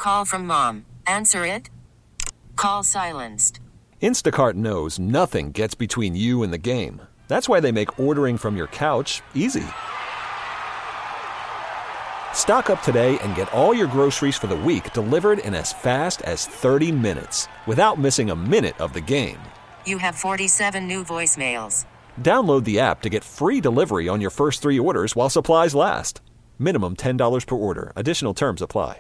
call from mom. Answer it. Call silenced. Instacart knows nothing gets between you and the game. That's why they make ordering from your couch easy. Stock up today and get all your groceries for the week delivered in as fast as 30 minutes without missing a minute of the game. You have 47 new voicemails. Download the app to get free delivery on your first 3 orders while supplies last. Minimum $10 per order. Additional terms apply.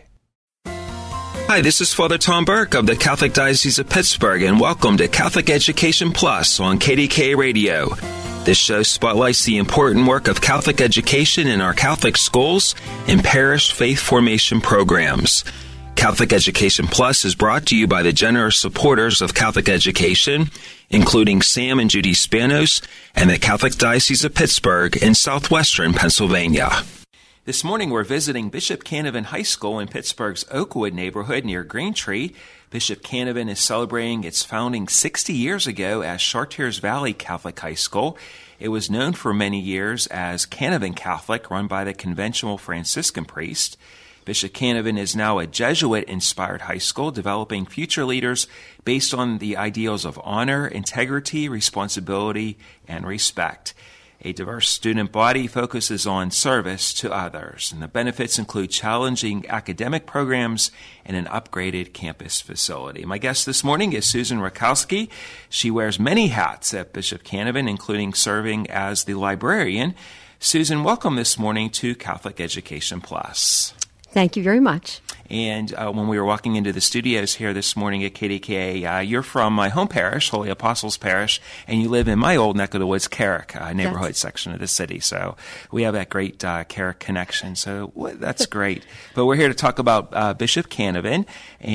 Hi, this is Father Tom Burke of the Catholic Diocese of Pittsburgh, and welcome to Catholic Education Plus on KDKA Radio. This show spotlights the important work of Catholic education in our Catholic schools and parish faith formation programs. Catholic Education Plus is brought to you by the generous supporters of Catholic education, including Sam and Judy Spanos and the Catholic Diocese of Pittsburgh in southwestern Pennsylvania. This morning, we're visiting Bishop Canevin High School in Pittsburgh's Oakwood neighborhood near Greentree. Bishop Canevin is celebrating its founding 60 years ago as Chartiers Valley Catholic High School. It was known for many years as Canevin Catholic, run by the conventional Franciscan priest. Bishop Canevin is now a Jesuit-inspired high school, developing future leaders based on the ideals of honor, integrity, responsibility, and respect. A diverse student body focuses on service to others, and the benefits include challenging academic programs and an upgraded campus facility. My guest this morning is Susan Rakowski. She wears many hats at Bishop Canevin, including serving as the librarian. Susan, welcome this morning to Catholic Education Plus. Thank you very much. And when we were walking into the studios here this morning at KDKA, you're from my home parish, Holy Apostles Parish, and you live in my old neck of the woods, Carrick neighborhood section of the city. So we have that great Carrick connection. So that's great. But we're here to talk about Bishop Canevin.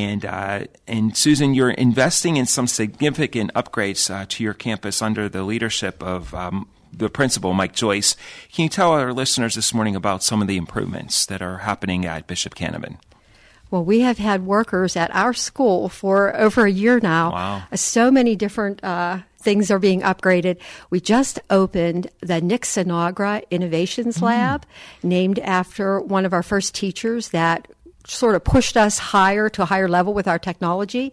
And Susan, you're investing in some significant upgrades to your campus under the leadership of the principal, Mike Joyce. Can you tell our listeners this morning about some of the improvements that are happening at Bishop Canevin? Well, we have had workers at our school for over a year now. Wow. So many different things are being upgraded. We just opened the Nick Sinagra Innovations Lab, named after one of our first teachers that sort of pushed us higher to a higher level with our technology.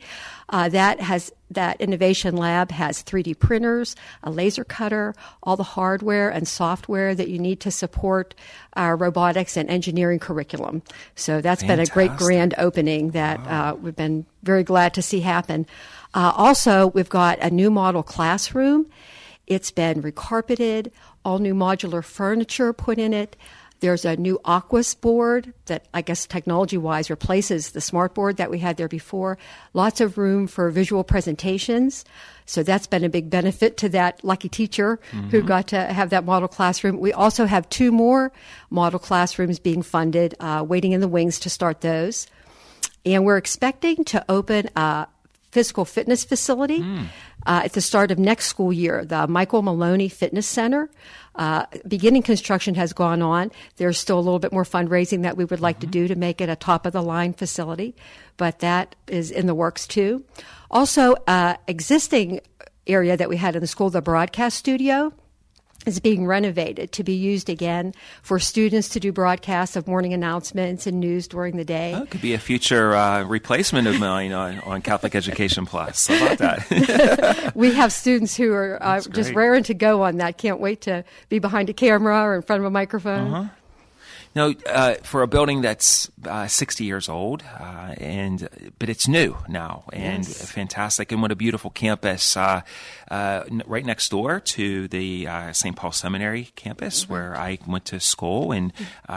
That innovation lab has 3D printers, a laser cutter, all the hardware and software that you need to support our robotics and engineering curriculum. So that's Fantastic. been a great grand opening that we've been very glad to see happen. Also, we've got a new model classroom. It's been recarpeted, all new modular furniture put in it. There's a new Aquas board that, I guess, technology-wise replaces the smart board that we had there before. Lots of room for visual presentations. So that's been a big benefit to that lucky teacher who got to have that model classroom. We also have 2 more model classrooms being funded, waiting in the wings to start those. And we're expecting to open a physical fitness facility at the start of next school year, the Michael Maloney Fitness Center. Beginning construction has gone on. There's still a little bit more fundraising that we would like to do to make it a top-of-the-line facility, but that is in the works too. Also, existing area that we had in the school, the broadcast studio, is being renovated to be used again for students to do broadcasts of morning announcements and news during the day. Oh, it could be a future replacement of mine on Catholic Education Plus. How about that? We have students who are just raring to go on that. Can't wait to be behind a camera or in front of a microphone. No, for a building that's 60 years old, but it's new now and fantastic. And what a beautiful campus right next door to the St. Paul Seminary campus where I went to school, and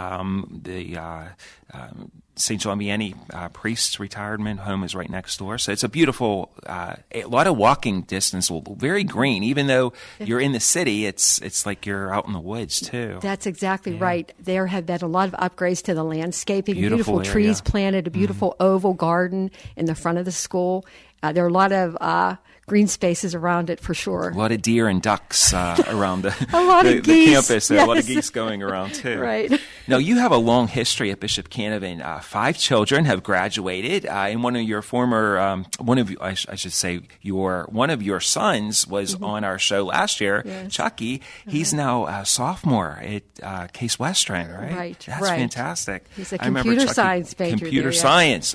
the St. John Vianney priest's retirement home is right next door. So it's a beautiful, a lot of walking distance, very green. Even though you're in the city, it's like you're out in the woods too. That's exactly right. There have been a lot of upgrades to the landscaping, Beautiful trees planted, a beautiful oval garden in the front of the school. There are a lot of green spaces around it for sure. A lot of deer and ducks around the geese. The campus. There Yes. A lot of geese going around too. Right. Now, you have a long history at Bishop Canevin. 5 children have graduated, and one of your former, one of your sons was on our show last year, Yes. Chucky. He's now a sophomore at Case Western, right? Right, That's right. fantastic. He's a I remember computer Chucky- science major Computer there, yeah. science.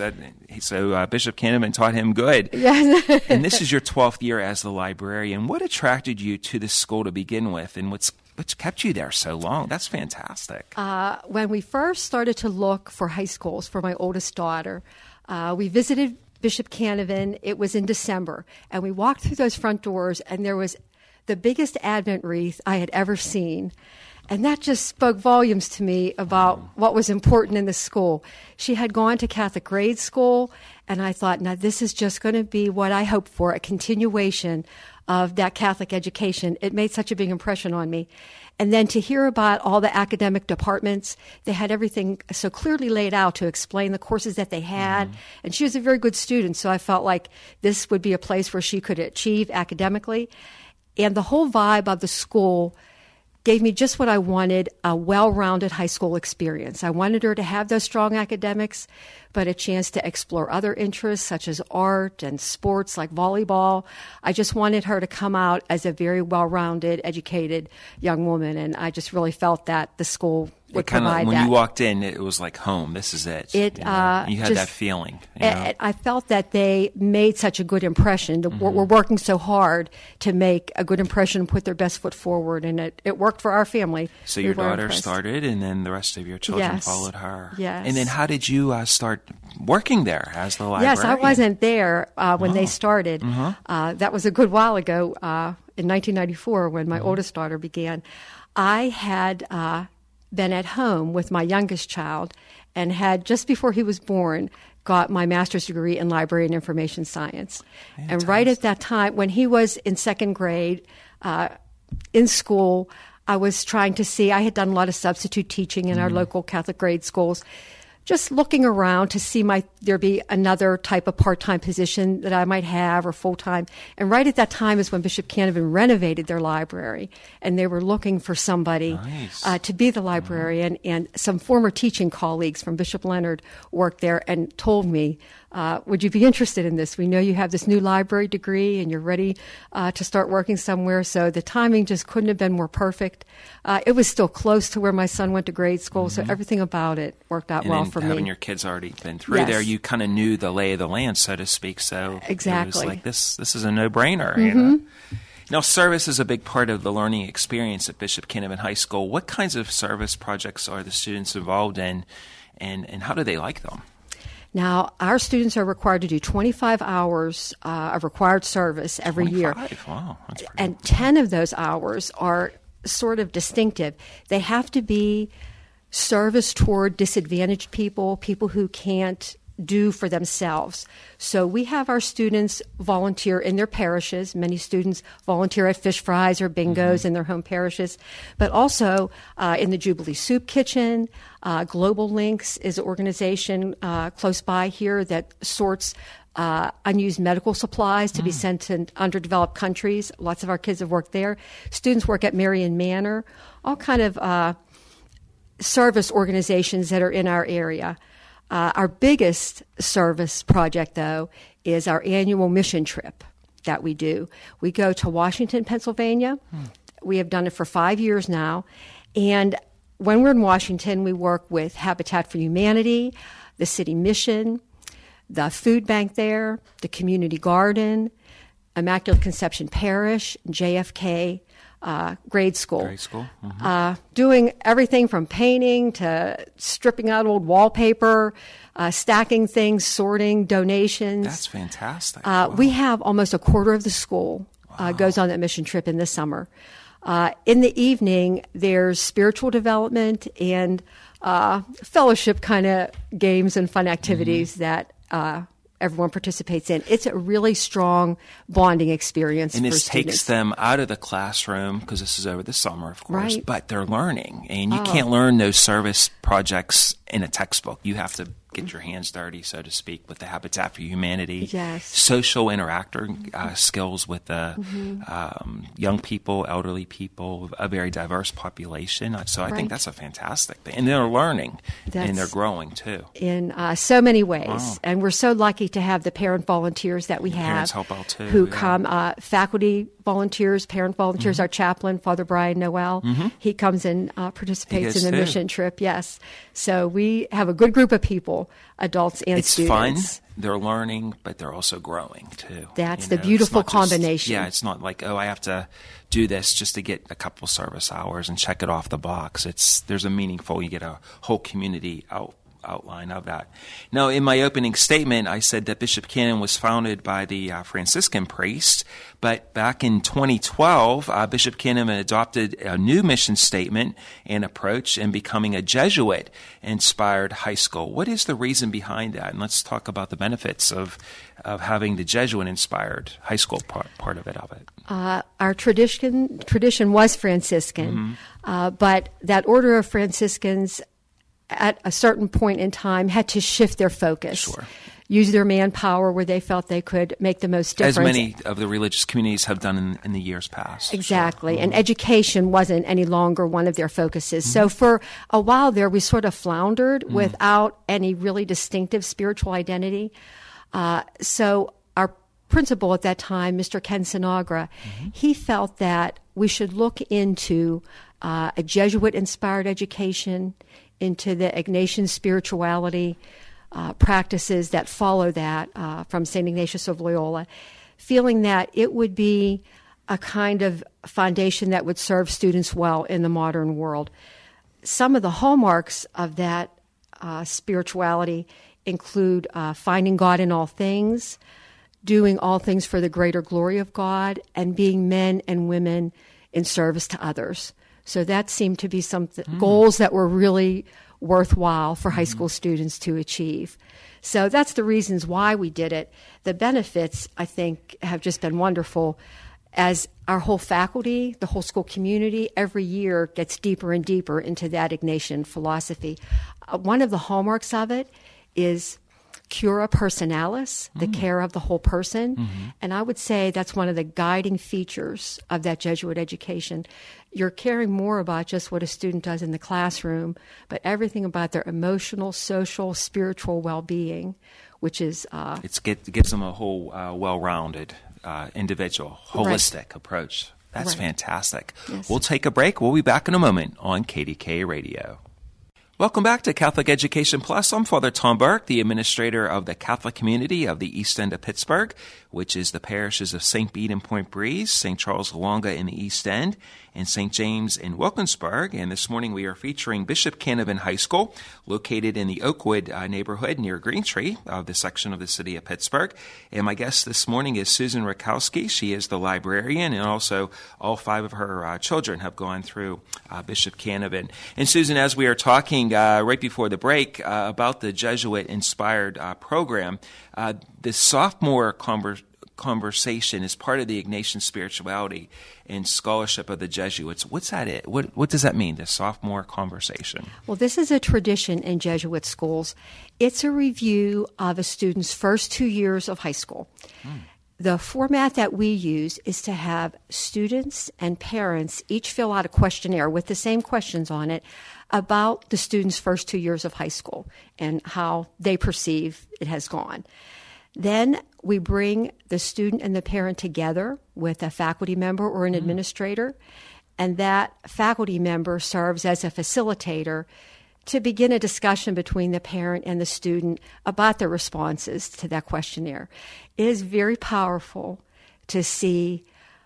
So Bishop Canevin taught him good. Yes. And this is your 12th year as the librarian. What attracted you to this school to begin with, and what's kept you there so long? That's fantastic. When we first started to look for high schools for my oldest daughter, we visited Bishop Canevin. It was in December, and we walked through those front doors, and there was the biggest Advent wreath I had ever seen. And that just spoke volumes to me about what was important in the school. She had gone to Catholic grade school, and I thought, now this is just going to be what I hoped for, a continuation of that Catholic education. It made such a big impression on me. And then to hear about all the academic departments, they had everything so clearly laid out to explain the courses that they had. And she was a very good student, so I felt like this would be a place where she could achieve academically. And the whole vibe of the school gave me just what I wanted, a well-rounded high school experience. I wanted her to have those strong academics, but a chance to explore other interests such as art and sports like volleyball. I just wanted her to come out as a very well-rounded, educated young woman, and I just really felt that the school would provide when that. you walked in, it was like home. This is it. You had that feeling. I felt that they made such a good impression. We're working so hard to make a good impression and put their best foot forward, and it worked for our family. So We your were daughter impressed. started, and then the rest of your children Yes. followed her. Yes. And then how did you start working there as the librarian? Yes, I wasn't there when they started. That was a good while ago, in 1994, when my oldest daughter began. I had been at home with my youngest child and had, just before he was born, got my master's degree in library and information science. And right at that time, when he was in second grade, in school, I was trying to see, I had done a lot of substitute teaching in our local Catholic grade schools, just looking around to see there be another type of part-time position that I might have or full-time. And right at that time is when Bishop Canevin renovated their library, and they were looking for somebody to be the librarian. And some former teaching colleagues from Bishop Leonard worked there and told me, would you be interested in this? We know you have this new library degree and you're ready to start working somewhere. So the timing just couldn't have been more perfect. It was still close to where my son went to grade school, so everything about it worked out well for me. Having your kids already been through Yes. there, you kind of knew the lay of the land, so to speak. So Exactly. it was like this is a no-brainer. You know? Now, service is a big part of the learning experience at Bishop Canevin High School. What kinds of service projects are the students involved in, and how do they like them? Now, our students are required to do 25 hours of required service every year. 25? Wow, that's pretty And 10 of those hours are sort of distinctive. They have to be service toward disadvantaged people, people who can't do for themselves. So we have our students volunteer in their parishes. Many students volunteer at fish fries or bingos in their home parishes, but also in the Jubilee Soup Kitchen. Global Links is an organization close by here that sorts unused medical supplies to be sent to underdeveloped countries. Lots of our kids have worked there. Students work at Marion Manor, all kind of service organizations that are in our area. Our biggest service project, though, is our annual mission trip that we do. We go to Washington, Pennsylvania. We have done it for 5 years now. And when we're in Washington, we work with Habitat for Humanity, the City Mission, the food bank there, the community garden, Immaculate Conception Parish, JFK grade school. Grade school. Doing everything from painting to stripping out old wallpaper, stacking things, sorting, donations. That's fantastic. We have almost a quarter of the school goes on that mission trip in the summer. In the evening, there's spiritual development and fellowship kind of games and fun activities that everyone participates in. It's a really strong bonding experience and for this students. takes them out of the classroom, because this is over the summer, of course, Right. but they're learning. And you can't learn those service projects in a textbook. You have to get your hands dirty, so to speak, with the Habitat for Humanity. Yes. Social interactor skills with young people, elderly people, a very diverse population. So I think that's a fantastic thing. And they're learning, and they're growing, too. In so many ways. Wow. And we're so lucky to have the parent volunteers that we have. Parents help out, too. Who come, faculty volunteers, parent volunteers, our chaplain, Father Brian Noel. He comes and participates in the mission trip, yes. So we have a good group of people, adults and students. It's fun. They're learning, but they're also growing, too. That's the beautiful combination. It's not like, I have to do this just to get a couple service hours and check it off the box. There's a meaningful, you get a whole community outline of that. Now, in my opening statement, I said that Bishop Cannon was founded by the Franciscan priest, but back in 2012, Bishop Cannon adopted a new mission statement and approach in becoming a Jesuit-inspired high school. What is the reason behind that? And let's talk about the benefits of having the Jesuit-inspired high school part of it. Our tradition was Franciscan, but that order of Franciscans at a certain point in time had to shift their focus. Sure. Use their manpower where they felt they could make the most difference. As many of the religious communities have done in the years past. Exactly. Sure. And education wasn't any longer one of their focuses. So for a while there, we sort of floundered without any really distinctive spiritual identity. So our principal at that time, Mr. Ken Sinagra, he felt that we should look into a Jesuit-inspired education, into the Ignatian spirituality practices that follow that from St. Ignatius of Loyola, feeling that it would be a kind of foundation that would serve students well in the modern world. Some of the hallmarks of that spirituality include finding God in all things, doing all things for the greater glory of God, and being men and women in service to others. So that seemed to be some goals that were really worthwhile for high school students to achieve. So that's the reasons why we did it. The benefits, I think, have just been wonderful. As our whole faculty, the whole school community, every year gets deeper and deeper into that Ignatian philosophy. One of the hallmarks of it is cura personalis, the care of the whole person. And I would say that's one of the guiding features of that Jesuit education. You're caring more about just what a student does in the classroom, but everything about their emotional, social, spiritual well-being, which is... it gives them a whole well-rounded individual, holistic approach. That's fantastic. Yes. We'll take a break. We'll be back in a moment on KDKA Radio. Welcome back to Catholic Education Plus. I'm Father Tom Burke, the administrator of the Catholic community of the East End of Pittsburgh, which is the parishes of St. Bede in Point Breeze, St. Charles Lwanga in the East End, and St. James in Wilkinsburg. And this morning we are featuring Bishop Canevin High School, located in the Oakwood neighborhood near Green Tree, the section of the city of Pittsburgh. And my guest this morning is Susan Rakowski. She is the librarian, and also all 5 of her children have gone through Bishop Canevin. And Susan, as we are talking right before the break about the Jesuit-inspired program, the sophomore conversation is part of the Ignatian spirituality and scholarship of the Jesuits. What's that? What does that mean, the sophomore conversation? Well, this is a tradition in Jesuit schools. It's a review of a student's first 2 years of high school. The format that we use is to have students and parents each fill out a questionnaire with the same questions on it about the student's first 2 years of high school and how they perceive it has gone. Then we bring the student and the parent together with a faculty member or an administrator, and that faculty member serves as a facilitator to begin a discussion between the parent and the student about the responses to that questionnaire. It is very powerful to see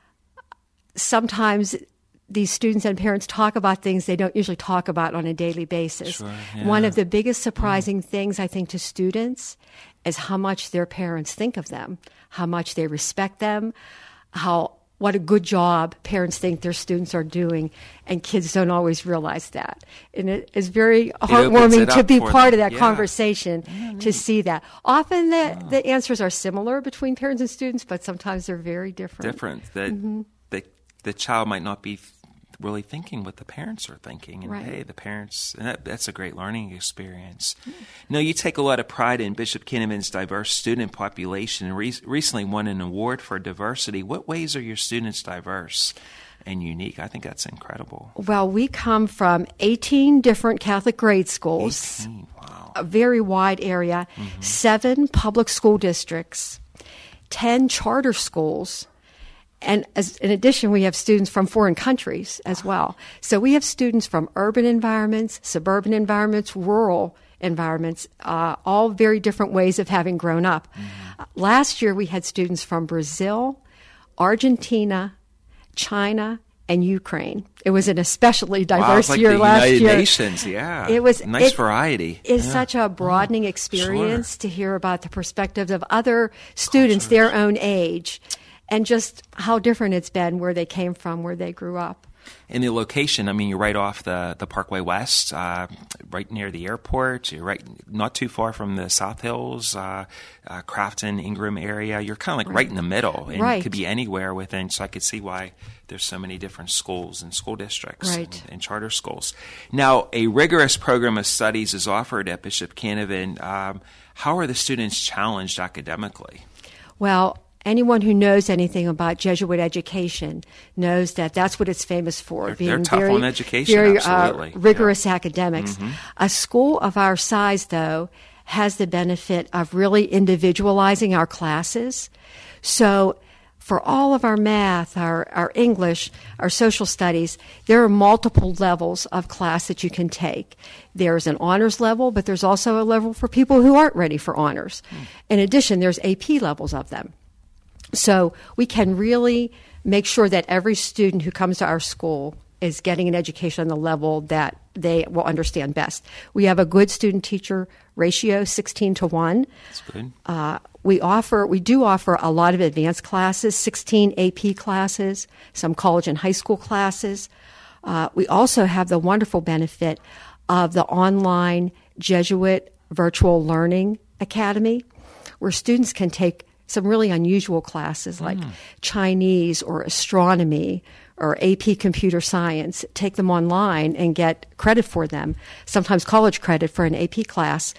sometimes these students and parents talk about things they don't usually talk about on a daily basis. Sure, yeah. One of the biggest surprising things, I think, to students is how much their parents think of them, how much they respect them, what a good job parents think their students are doing, and kids don't always realize that. And it is very heartwarming to be part of that conversation, to see that. Often the answers are similar between parents and students, but sometimes they're very different. The child might not be really thinking what the parents are thinking. And Right. hey, the parents, and that's a great learning experience. Now, you take a lot of pride in Bishop Kenneman's diverse student population and recently won an award for diversity. What ways are your students diverse and unique? I think that's incredible. Well, we come from 18 different Catholic grade schools, 18, wow. a very wide area, 7 public school districts, 10 charter schools, and in addition, we have students from foreign countries as well. So we have students from urban environments, suburban environments, rural environments, all very different ways of having grown up. Last year, we had students from Brazil, Argentina, China, and Ukraine. It was an especially diverse Wow, it's like year the last United year. Nations, yeah. It was nice variety. It's Yeah. such a broadening experience to hear about the perspectives of other students their own age, and just how different it's been where they came from, where they grew up. And the location, I mean, you're right off the Parkway West, right near the airport. You're right, not too far from the South Hills, Crafton, Ingram area. You're kind of like right in the middle, and Right. it could be anywhere within. So I could see why there's so many different schools and school districts Right. and charter schools. Now, a rigorous program of studies is offered at Bishop Canevin. How are the students challenged academically? Well, anyone who knows anything about Jesuit education knows that that's what it's famous for. They're tough on education, very absolutely. rigorous academics. A school of our size, though, has the benefit of really individualizing our classes. So for all of our math, our English, our social studies, there are multiple levels of class that you can take. There's an honors level, but there's also a level for people who aren't ready for honors. In addition, there's AP levels of them. So we can really make sure that every student who comes to our school is getting an education on the level that they will understand best. We have a good student-teacher ratio, 16-1. That's good. We do offer a lot of advanced classes, 16 AP classes, some college and high school classes. We also have the wonderful benefit of the online Jesuit Virtual Learning Academy, where students can take some really unusual classes like Chinese or astronomy or AP computer science, take them online and get credit for them, sometimes college credit for an AP class.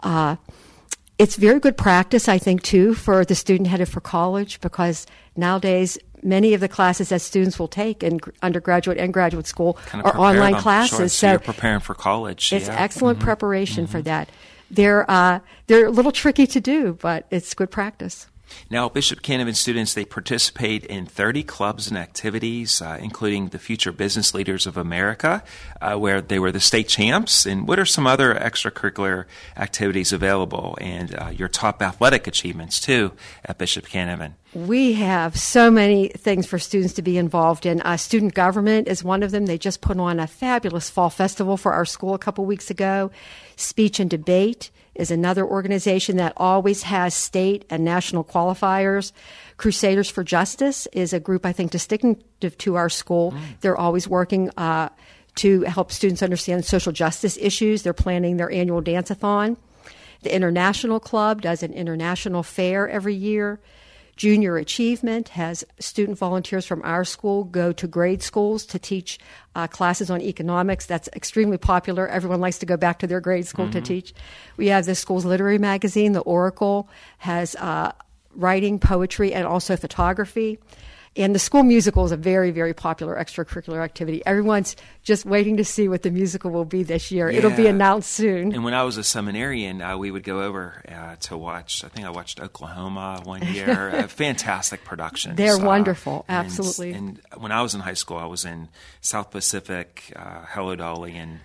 It's very good practice, I think, too, for the student headed for college, because nowadays many of the classes that students will take in undergraduate and graduate school Kind of are prepare online them. classes. Sure. So you're preparing for college. It's yeah. excellent preparation for that. They're a little tricky to do, but it's good practice. Now, Bishop Canevin students, they participate in 30 clubs and activities, including the Future Business Leaders of America, where they were the state champs. And what are some other extracurricular activities available, and your top athletic achievements, too, at Bishop Canevin? We have so many things for students to be involved in. Student government is one of them. They just put on a fabulous fall festival for our school a couple weeks ago. Speech and debate is another organization that always has state and national qualifiers. Crusaders for Justice is a group, I think, distinctive to our school. They're always working to help students understand social justice issues. They're planning their annual dance-a-thon. The International Club does an international fair every year. Junior Achievement has student volunteers from our school go to grade schools to teach classes on economics. That's extremely popular. Everyone likes to go back to their grade school to teach. We have the school's literary magazine, The Oracle, has writing, poetry, and also photography. And the school musical is a very, very popular extracurricular activity. Everyone's just waiting to see what the musical will be this year. It'll be Yeah. announced soon. And when I was a seminarian, we would go over to watch, I think I watched Oklahoma one year. Fantastic productions. They're wonderful, and- absolutely. And when I was in high school, I was in South Pacific, Hello Dolly, and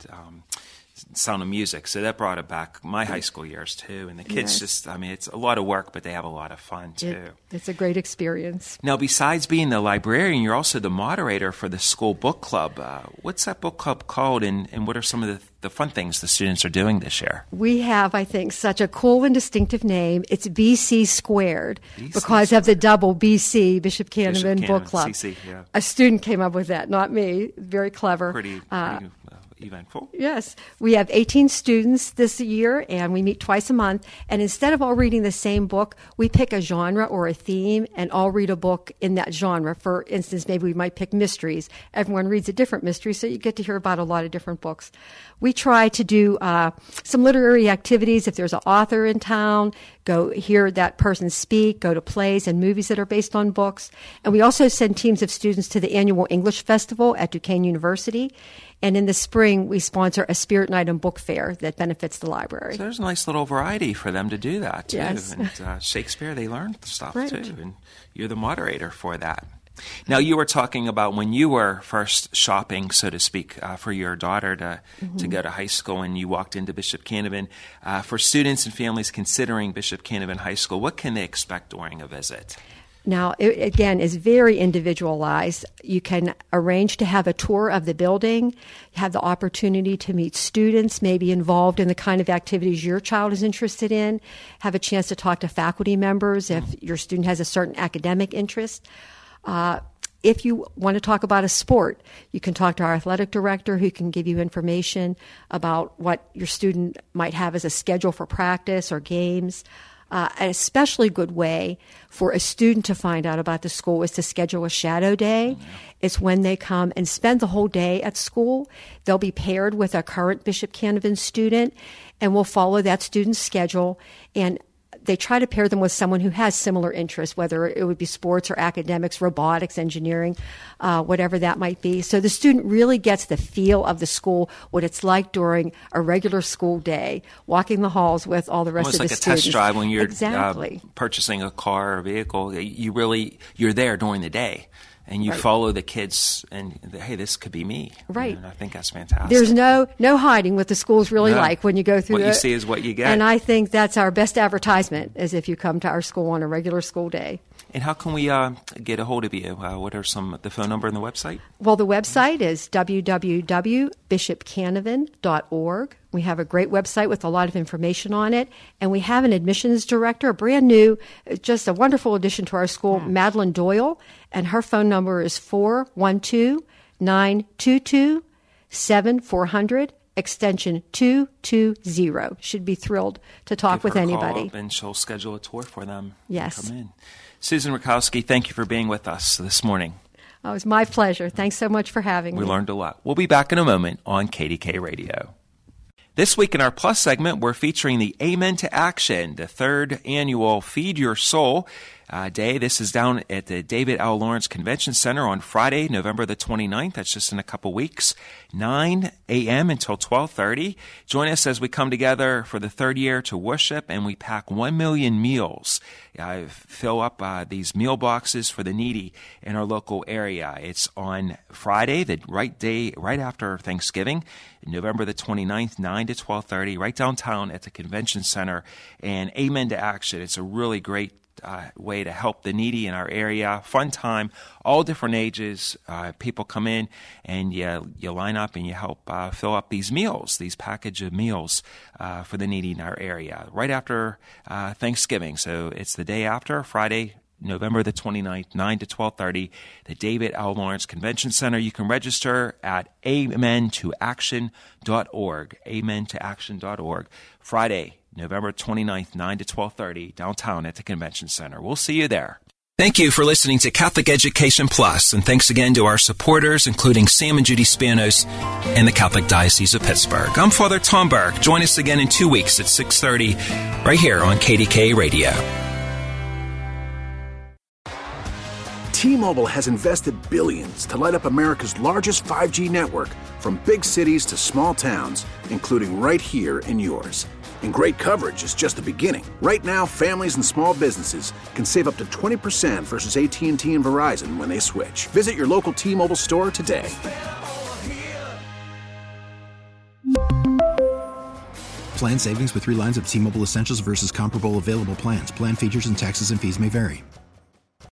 Sound of Music. So that brought it back my high school years, too. And the kids it's a lot of work, but they have a lot of fun, too. It's a great experience. Now, besides being the librarian, you're also the moderator for the school book club. What's that book club called, and what are some of the fun things the students are doing this year? We have, I think, such a cool and distinctive name. It's BC Squared because of the double BC, Bishop Canevin Book Club. CC, yeah. A student came up with that, not me. Very clever. Pretty eventful. Yes. We have 18 students this year, and we meet twice a month. And instead of all reading the same book, we pick a genre or a theme and all read a book in that genre. For instance, maybe we might pick mysteries. Everyone reads a different mystery, so you get to hear about a lot of different books. We try to do some literary activities. If there's an author in town, go hear that person speak, go to plays and movies that are based on books. And we also send teams of students to the annual English Festival at Duquesne University. And in the spring, we sponsor a Spirit Night and Book Fair that benefits the library. So there's a nice little variety for them to do that, too. Yes. And Shakespeare, they learn stuff, Right. too. And you're the moderator for that. Now, you were talking about when you were first shopping, so to speak, for your daughter to go to high school, and you walked into Bishop Canevin. For students and families considering Bishop Canevin High School, what can they expect during a visit? Now, it, again, is very individualized. You can arrange to have a tour of the building, have the opportunity to meet students, maybe involved in the kind of activities your child is interested in, have a chance to talk to faculty members if your student has a certain academic interest. If you want to talk about a sport, you can talk to our athletic director who can give you information about what your student might have as a schedule for practice or games. An especially good way for a student to find out about the school is to schedule a shadow day. It's when they come and spend the whole day at school. They'll be paired with a current Bishop Canevin student, and we'll follow that student's schedule. And they try to pair them with someone who has similar interests, whether it would be sports or academics, robotics, engineering, whatever that might be. So the student really gets the feel of the school, what it's like during a regular school day, walking the halls with all the rest Almost of the like students. a test drive when you're Exactly. Purchasing a car or vehicle. You're there during the day. And you follow the kids, and hey, this could be me. Right. And I think that's fantastic. There's no hiding what the school's really like when you go through what it. you see is what you get. And I think that's our best advertisement, is if you come to our school on a regular school day. And how can we get a hold of you? What are the phone number and the website? Well, the website is www.bishopcanevin.org. We have a great website with a lot of information on it. And we have an admissions director, brand new, just a wonderful addition to our school, Madeline Doyle. And her phone number is 412-922-7400, extension 220. Should be thrilled to talk with anybody. Call up and she'll schedule a tour for them. Yes. Come in. Susan Rakowski, thank you for being with us this morning. Oh, it was my pleasure. Thanks so much for having me. We learned a lot. We'll be back in a moment on KDK Radio. This week in our Plus segment, we're featuring the Amen to Action, the third annual Feed Your Soul Day. This is down at the David L. Lawrence Convention Center on Friday, November the 29th. That's just in a couple weeks, 9 a.m. until 12:30. Join us as we come together for the third year to worship, and we pack 1 million meals. Fill up these meal boxes for the needy in our local area. It's on Friday, the right day, right after Thanksgiving, November the 29th, 9 to 12:30, right downtown at the Convention Center. And Amen to Action. It's a really great way to help the needy in our area. Fun time, all different ages. People come in and you line up and you help fill up these meals, these package of meals for the needy in our area, right after Thanksgiving. So it's the day after, Friday, November the 29th, 9 to 12:30, the David L. Lawrence Convention Center. You can register at amentoaction.org, amentoaction.org. Friday, November 29th, 9 to 12:30, downtown at the Convention Center. We'll see you there. Thank you for listening to Catholic Education Plus, and thanks again to our supporters, including Sam and Judy Spanos and the Catholic Diocese of Pittsburgh. I'm Father Tom Burke. Join us again in 2 weeks at 6:30, right here on KDK Radio. T-Mobile has invested billions to light up America's largest 5G network, from big cities to small towns, including right here in yours. And great coverage is just the beginning. Right now, families and small businesses can save up to 20% versus AT&T and Verizon when they switch. Visit your local T-Mobile store today. Plan savings with 3 lines of T-Mobile Essentials versus comparable available plans. Plan features and taxes and fees may vary.